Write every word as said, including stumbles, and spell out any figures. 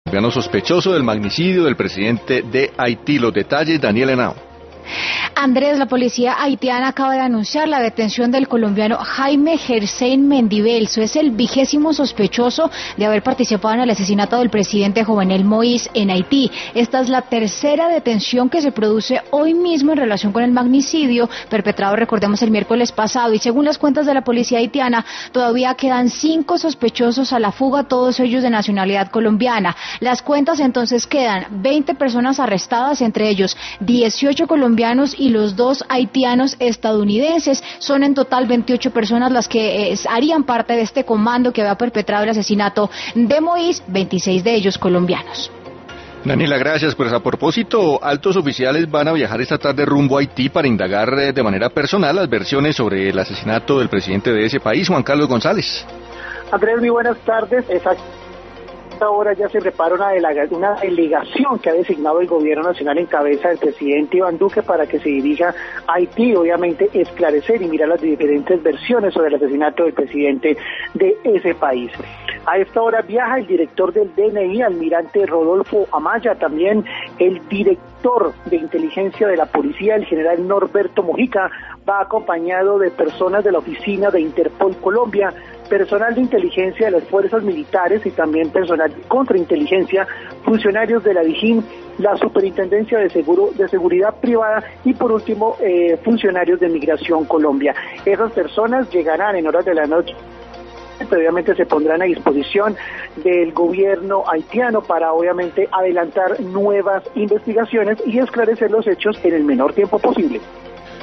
colombiano sospechoso del magnicidio del presidente de Haití. Los detalles, Daniel Henao. Andrés, la policía haitiana acaba de anunciar la detención del colombiano Jaime Gersein Mendibelso. Es el vigésimo sospechoso de haber participado en el asesinato del presidente Jovenel Moïse en Haití. Esta es la tercera detención que se produce hoy mismo en relación con el magnicidio perpetrado, recordemos, el miércoles pasado. Y según las cuentas de la policía haitiana, todavía quedan cinco sospechosos a la fuga, todos ellos de nacionalidad colombiana. Las cuentas entonces quedan veinte personas arrestadas, entre ellos dieciocho colombianos y los dos haitianos estadounidenses. Son en total veintiocho personas las que eh, harían parte de este comando que había perpetrado el asesinato de Moïse, veintiséis de ellos colombianos. Daniela, gracias. Pues a propósito, altos oficiales van a viajar esta tarde rumbo a Haití para indagar eh, de manera personal las versiones sobre el asesinato del presidente de ese país, Juan Carlos González. Andrés, muy buenas tardes. Exacto. Ahora ya se prepara una, delega, una delegación que ha designado el gobierno nacional en cabeza del presidente Iván Duque para que se dirija a Haití, obviamente esclarecer y mirar las diferentes versiones sobre el asesinato del presidente de ese país. A esta hora viaja el director del D N I, almirante Rodolfo Amaya, también el director de inteligencia de la policía, el general Norberto Mojica, va acompañado de personas de la oficina de Interpol Colombia, personal de inteligencia de las fuerzas militares y también personal de contrainteligencia, funcionarios de la Dijín, la Superintendencia de Seguro de Seguridad Privada y por último eh, funcionarios de Migración Colombia. Esas personas llegarán en horas de la noche, previamente se pondrán a disposición del gobierno haitiano para obviamente adelantar nuevas investigaciones y esclarecer los hechos en el menor tiempo posible.